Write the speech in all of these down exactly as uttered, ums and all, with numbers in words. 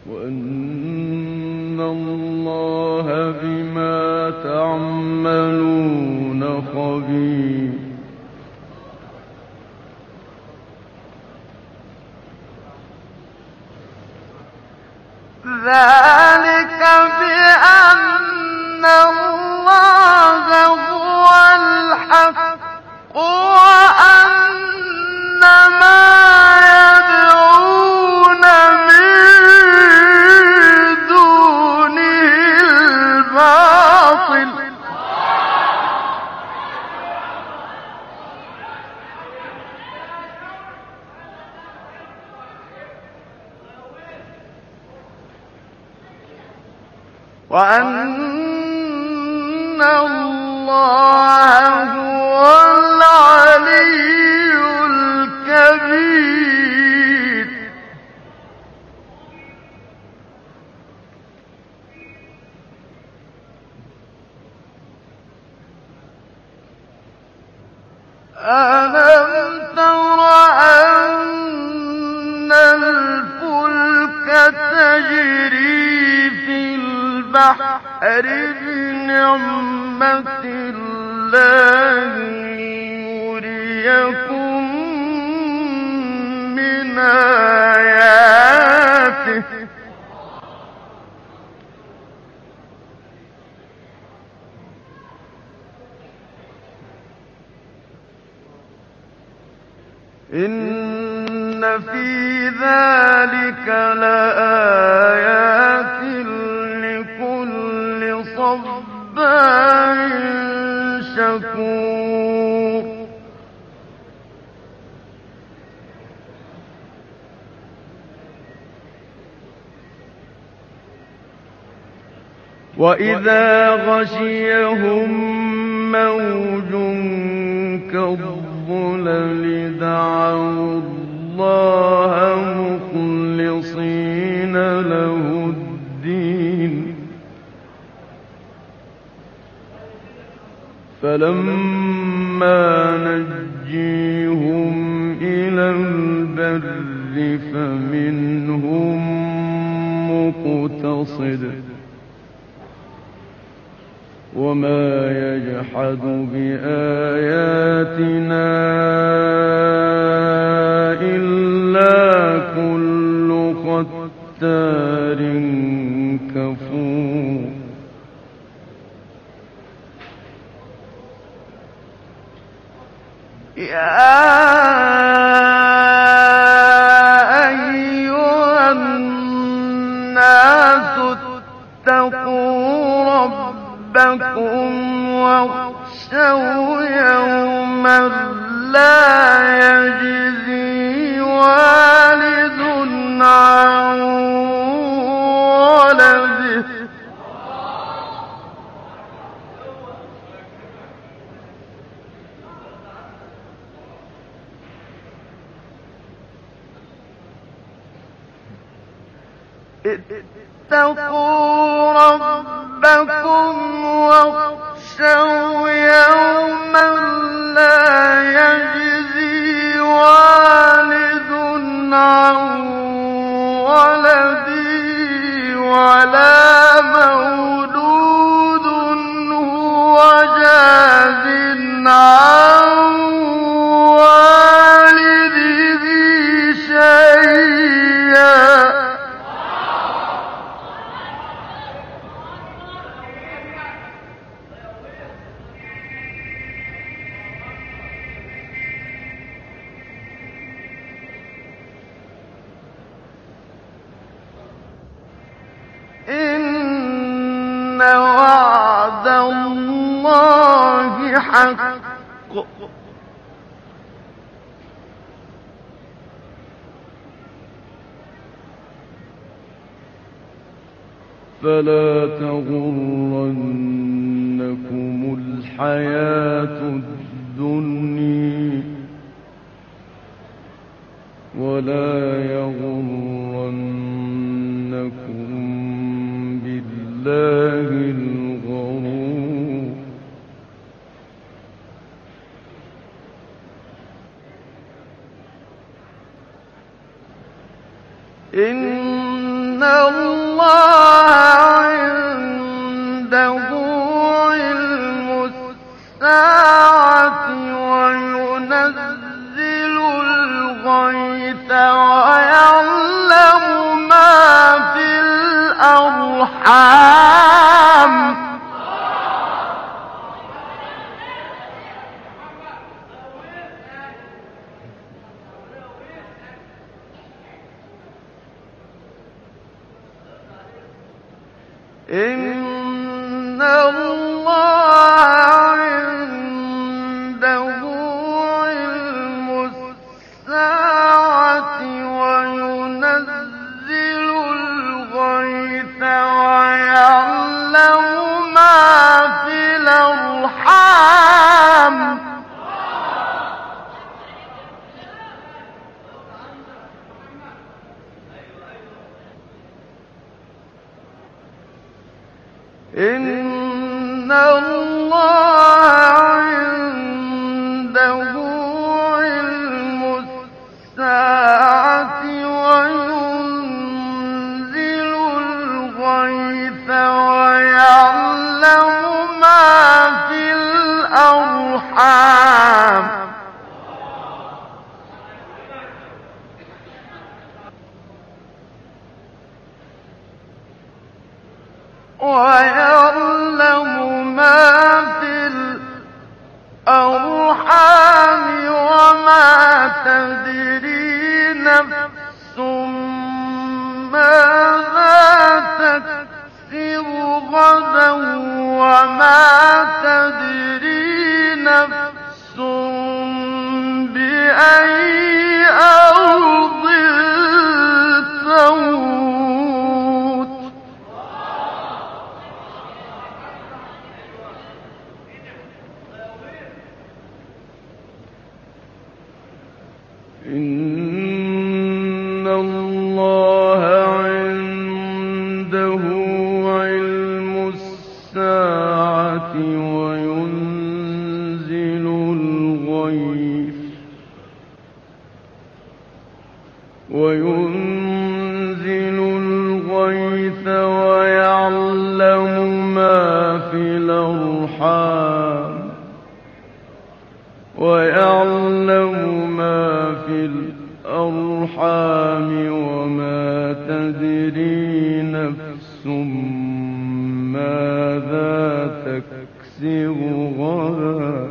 وأن الله بما تعملون خبير. ذلك بأن الله هو الحق وأن ما يدعون من دونه الباطل. وأن الله هو العلي الكبير. ألم تر أن الفلك تجري في البحر بنعمة الله ليريكم من آياته إن في ذلك لآيات لكل صبار شكور. وإذا غشيهم موج كالظلل دعوا الله مخلصين له الدين فلما نجيهم إلى البر فمنهم مقتصد وما يجحد بآياتنا إلا كل ختار كفور. يا أيها الناس اتقوا ربكم واخشوا يوما لا يجزي والد عن ولده اتقوا ربكم واخشوا يوما لا يجزي والد عن ولده ولا مولود هو جاز عن والده شيئا إن وعد الله حق فلا تغرنكم الحياة الدنيا ولا يغرنكم بالله الغرور. إن إن الله عنده علم الساعة وينزل الغيث ويعلم ما في الأرحام إن الله عنده علم الساعة وينزل الغيث ويعلم ما في الأرحام ويعلم ما في الأرحام وما تدري نفس ماذا تكسب غدا وما تدري نفس بأي أرض تموت إن الله عنده علم الساعة وينزل الغيث وينزل الغيث ويعلم ما في الأرحام ويعلم ما في الأرحام وما تدري نفس ماذا تكسب غدا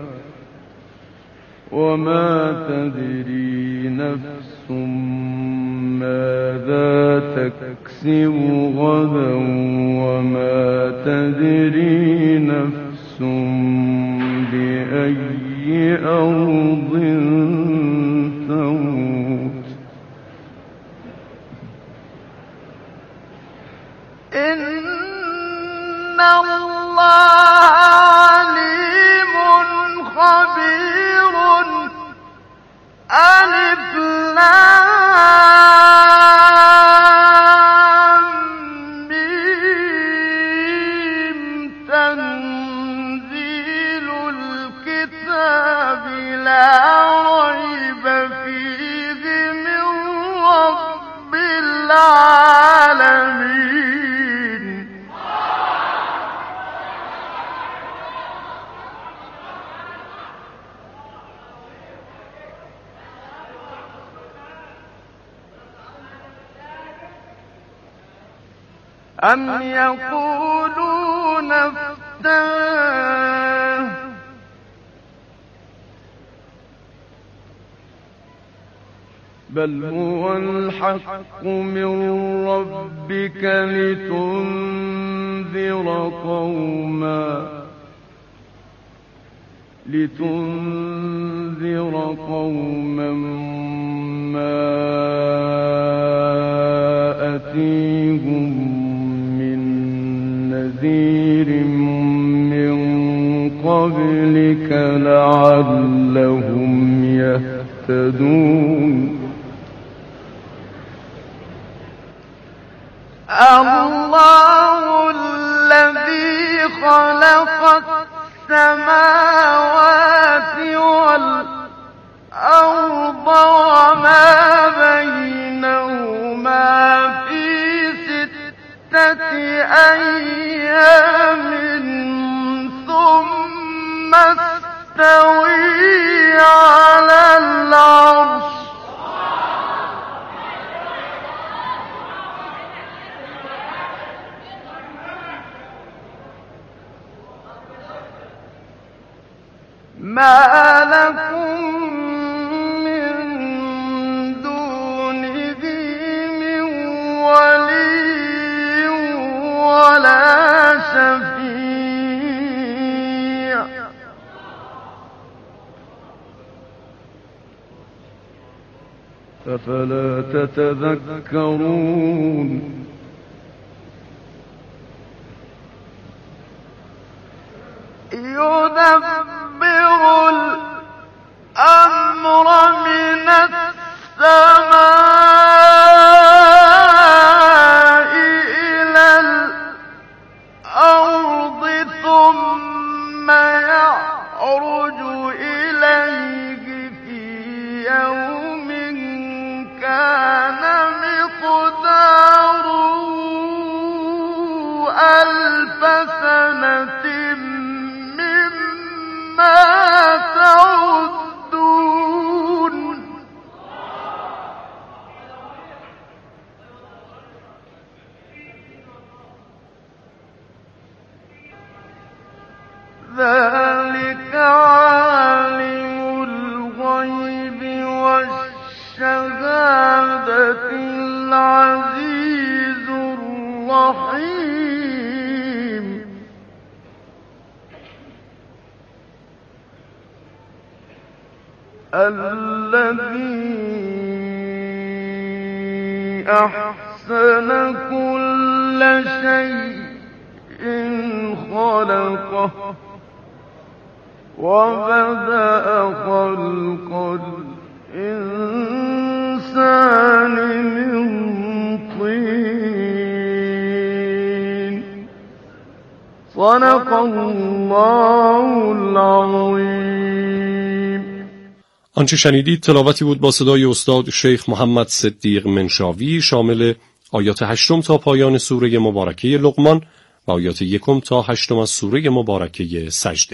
وما تدري نفس ماذا تكسب غدا وما تدري نفس بأي أرض تموت إن الله عليم خبير ألف لام ميم تنزيل الكتاب لا ريب فيه من رب العالمين أم يقولون افتراه بل هو الحق من ربك لتنذر قوما لتنذر قوما ما أتيهم من نذير من قبلك لعلهم يهتدون الله الذي خلق السماوات والأرض وما بينهما في استوي على العرش ما لكم من دونه من ولي ولا شفيع أفلا تتذكرون يدبر الأمر من السماء إلى الأرض ثم يعرج إليه في يوم كان مقداره ألف سنة مما تعدون ذلك عالم الغيب والشهادة العزيز الرحيم الذي أحسن كل شيء خلقه وبدأ خلق الإنسان من طين صدق الله العظيم. آنچه شنیدید تلاوتی بود با صدای استاد شیخ محمد صدیق منشاوی شامل آیات هشتم تا پایان سوره مبارکه لقمان و آیات یکم تا هشتم از سوره مبارکه سجده.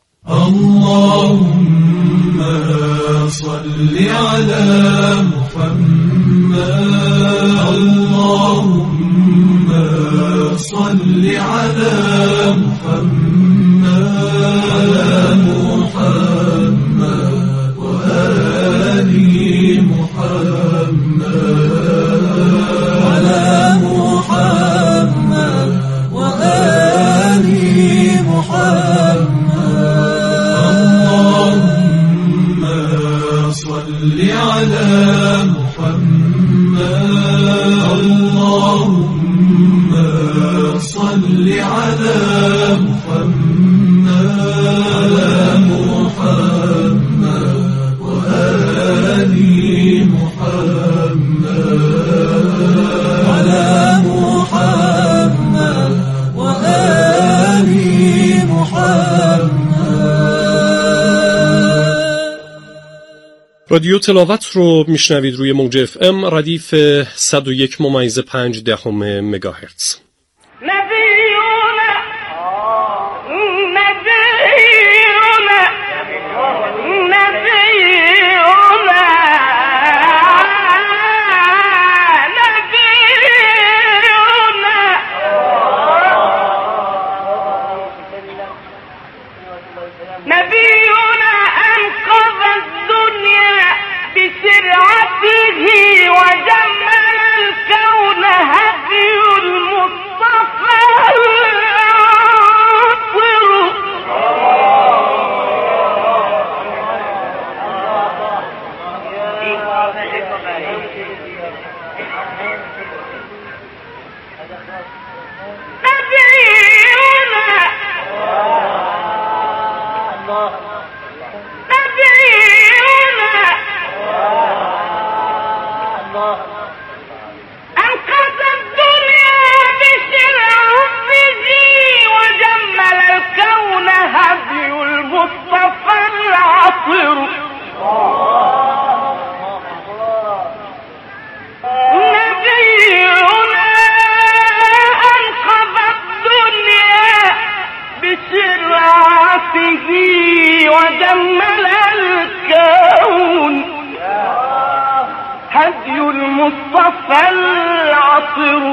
اللهم صل على محمد اللهم صل على محمد على محمد وآل محمد على محمد وآل محمد صل على محمد اللهم صل على محمد على محمد وآل محمد على محمد وآل محمد. رادیو تلاوت رو میشنوید روی موج اف ام ردیف صد و یک ممیز پنج دهم مگاهرتز. بشرعته وجمل الكون هدي المصطفى العطر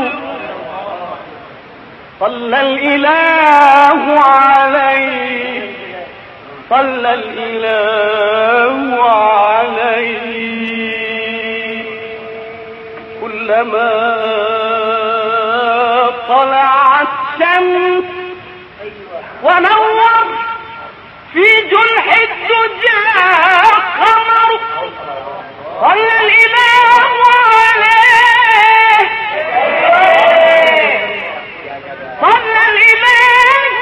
صلى الإله عليه صلى الإله عليه كلما طلعت الشمس ونور في جنح الدجى قمر صلى الإله عليه صلى الإله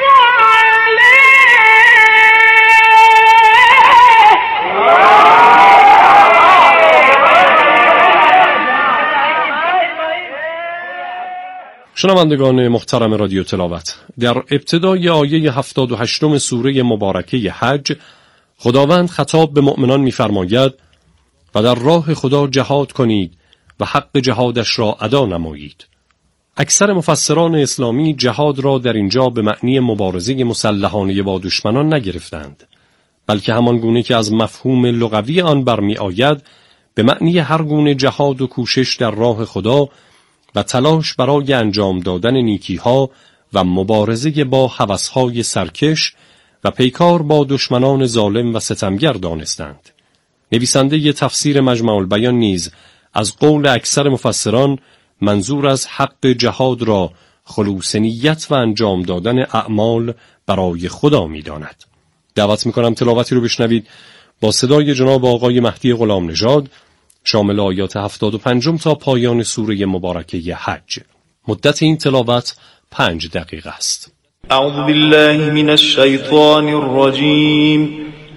شنوندگان محترم رادیو تلاوت، در ابتدای آیه هفتاد و هشتم سوره مبارکه حج خداوند خطاب به مؤمنان می‌فرماید و در راه خدا جهاد کنید و حق جهادش را ادا نمایید. اکثر مفسران اسلامی جهاد را در اینجا به معنی مبارزه مسلحانه با دشمنان نگرفتند، بلکه همان گونه که از مفهوم لغوی آن برمی آید به معنی هر گونه جهاد و کوشش در راه خدا و تلاش برای انجام دادن نیکیها و مبارزه با هوس‌های سرکش و پیکار با دشمنان ظالم و ستمگر دانستند. نویسنده ی تفسیر مجمع البیان نیز از قول اکثر مفسران منظور از حق جهاد را خلوص نیت و انجام دادن اعمال برای خدا می داند. دعوت می کنم تلاوتی رو بشنوید با صدای جناب آقای مهدی غلام نژاد شامل آیات هفتاد و پنجم تا پایان سوره مبارکه حج. مدت این تلاوت پنج دقیقه است. اعوذ بالله من الشیطان الرجیم.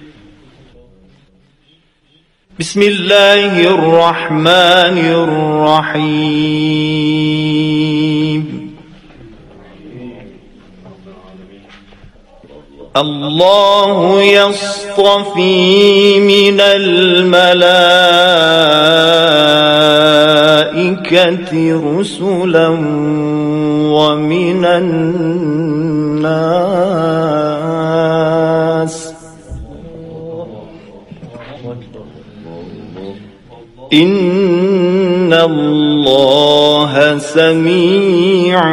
بسم الله الرحمن الرحیم. الله يصطفي من الملائكة رسلا ومن الناس إن الله سميع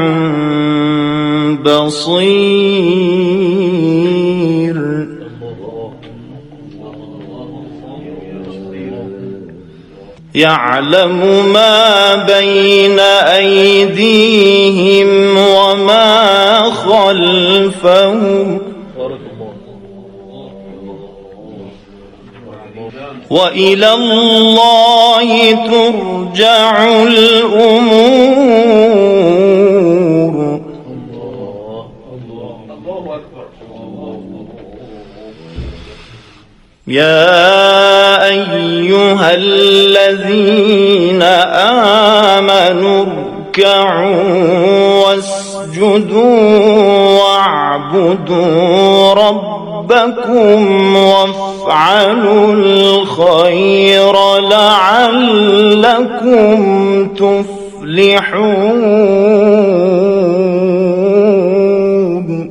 بصير. يعلم ما بين أيديهم وما خلفهم وإلى الله ترجع الأمور. يا أيها الذين آمنوا اركعوا واسجدوا واعبدوا ربكم وافعلوا الخير لعلكم تفلحون.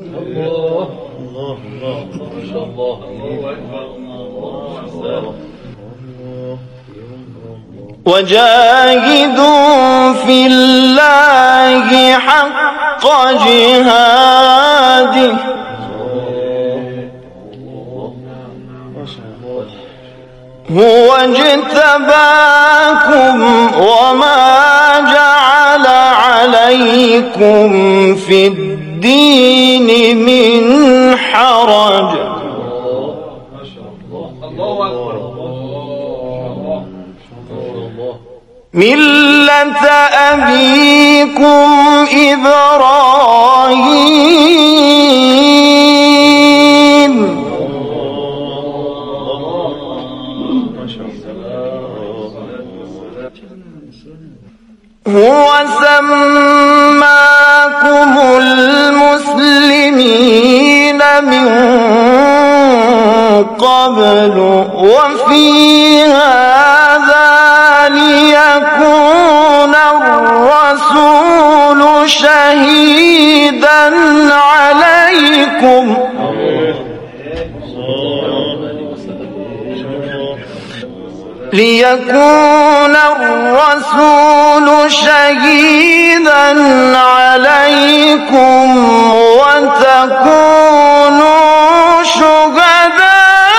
وجاهدوا في الله حق جهاده هو اجتباكم وما جعل عليكم في الدين من حرج ملة أبيكم إبراهيم هو سماكم المسلمين من قبل وفي هذا ليكون الرسول شهيدا عليكم ليكون الرسول شهيدا عليكم وتكونوا شهداء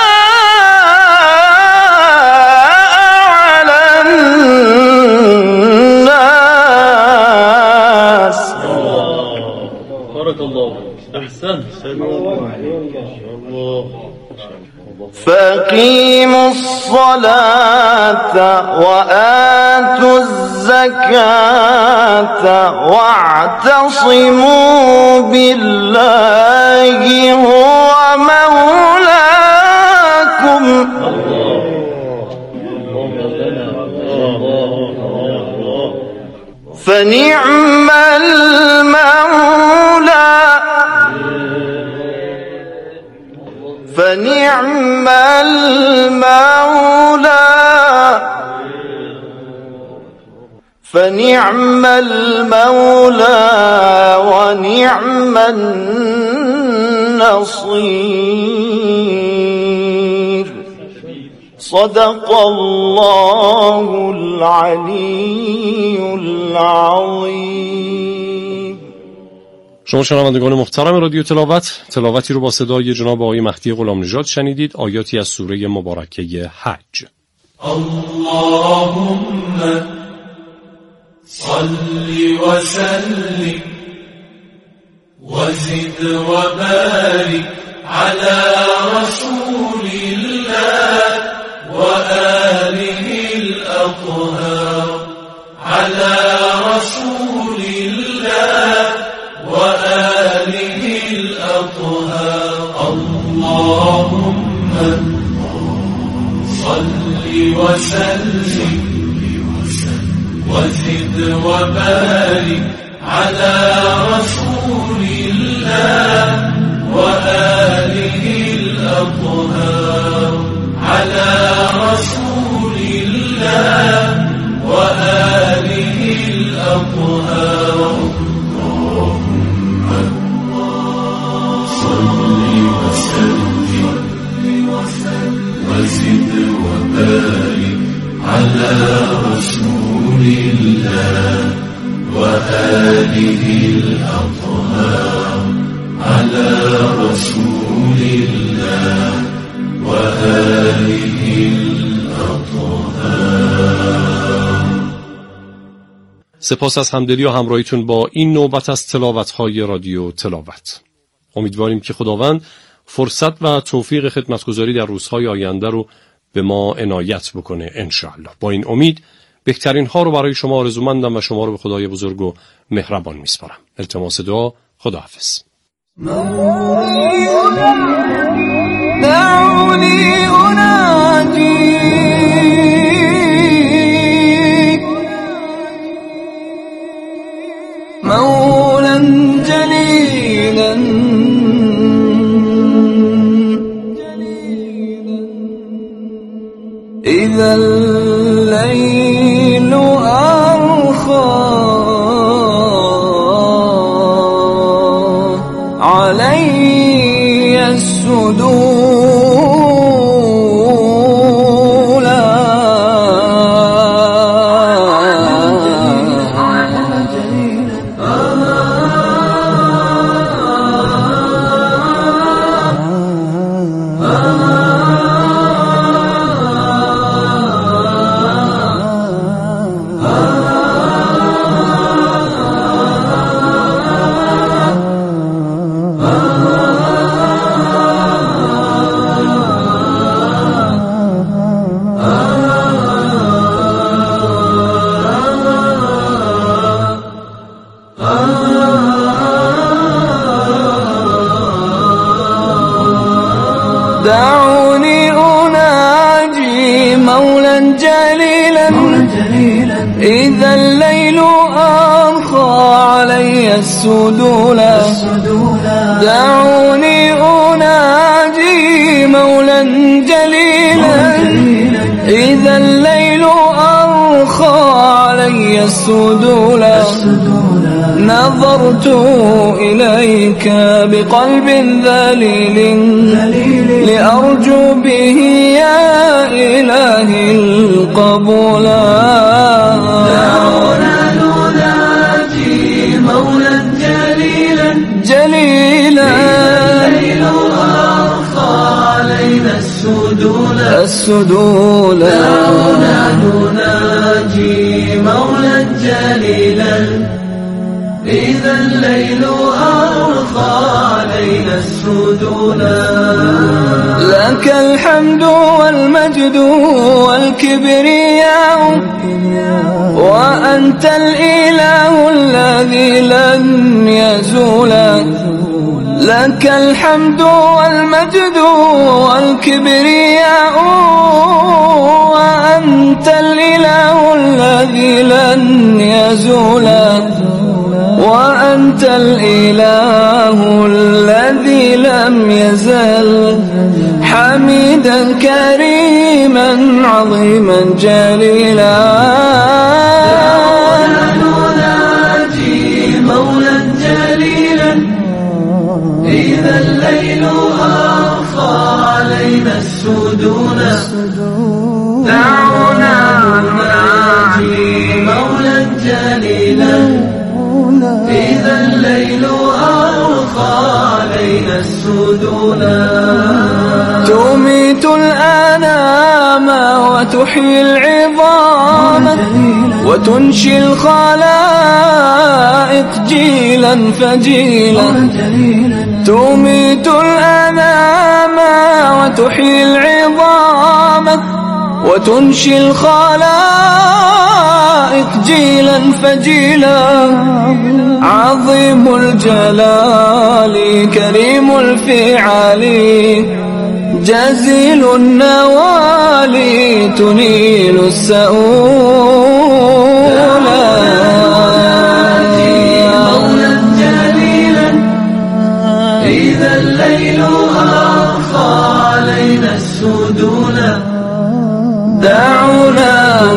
على الناس. بارك الله أحسن. فأقيموا الصلاة وآتوا الزكاة واعتصموا بالله هو مولاكم فنعم المولى فنعم المولى فنعم المولى ونعم النصير. صدق الله العلي العظيم. شما شنوندگان محترم رادیو تلاوت، تلاوتی رو با صدای جناب آقای مهدی غلامنژاد شنیدید، آیاتی از سوره مبارکه حج. اللهم صل وسلم وزد وبارك على رسول الله وآله الأطهار على رسول الله وآله الأطهار. اللهم صل وسلم وزد وبارك على رسول الله وآله الأطهار على رسول الله وآله الأطهار. وزد وبارك على رسول الله وآله الأطهار على رسول الله وآله الأطهار. سپاس از همدلی و همراهیتون با این نوبت از تلاوت‌های رادیو تلاوت. امیدواریم که خداوند فرصت و توفیق خدمتگزاری در روزهای آینده رو به ما عنایت بکنه انشاءالله. با این امید بهترین ها رو برای شما آرزومندم و شما رو به خدای بزرگ و مهربان میسپارم. التماس دعا. خداحافظ. دعوني أناجي مولا جليلا إذا الليل أرخى علي السدولا دعوني أناجي مولا جليلا إذا الليل أرخى علي السدولا دعوني أناجي مولا جليلا إذا الليل أرخى علي السدولا نظرت إليك بقلب ذليل لأرجو به يا إلهي قبولا. دعونا نناجي مولا جليلا جليلا الليل أرخى علينا السدولا السدولا. دعونا نناجي مولا جليلا إذا الليل أرخى علينا السدولا. لك الحمد والمجد والكبرياء وأنت الإله الذي لن يزول. لك الحمد والمجد والكبرياء وأنت الإله الذي لن يزول. وأنت الإله الذي لم يزل حميدا كريما عظيما جليلا. نناجي مولا جليلا إذا الليل أرخى علينا السدولا. دعونا نناجي مولا جليلا إذا الليل أرخى علينا السدولا. تميت الأنام وتحيي العظام وتنشي الخلائق جيلا فجيلا. تميت الأنام وتحيي العظام وتنشي الخلائق جيلا فجيلا. عظيم الجلال كريم الفعال جزيل النوال تنيل السؤولا. مولا جليلا إذا الليل أرخى علينا السدولا. دعونا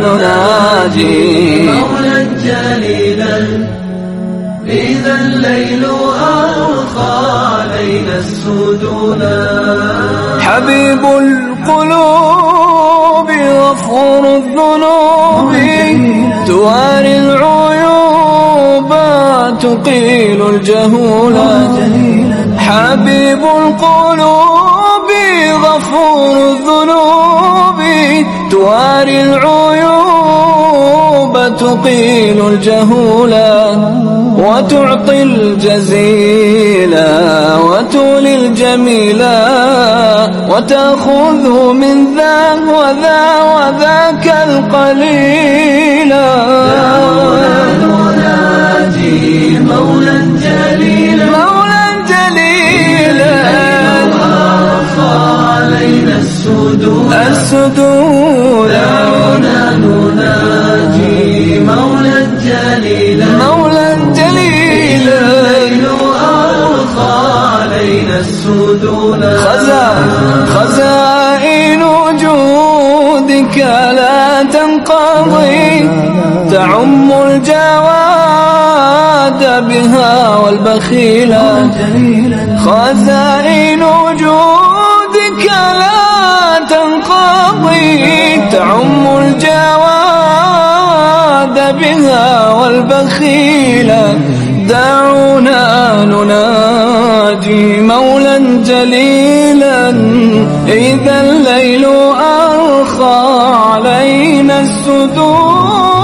نناجي مولا جليلا إذا الليل أرخى علينا السدولا. حبيب القلوب غفور الذنوب تواري العيوب تقيل الجهولا. حبيب القلوب غفور الذنوب تواري العيوب تقيل الجهولا. وتعطي الجزيلا وتولي الجميلا وتأخذ من ذا وذا وذاك القليلا. نناجي مولا جليلا مولا جليلا أرخى علينا السدولا السدولا. نناجي مولا جليلا مولا جليلا الليل أرخى علينا السدولا. خزائن وجودك لا تنقضي تعم الجواد بها والبخيلا. خزائن وجودك لا تنقضي تعم الجواد بها والبخيلا. دعونا نناجي مولا جليلا إذا الليل أرخى علينا السدولا.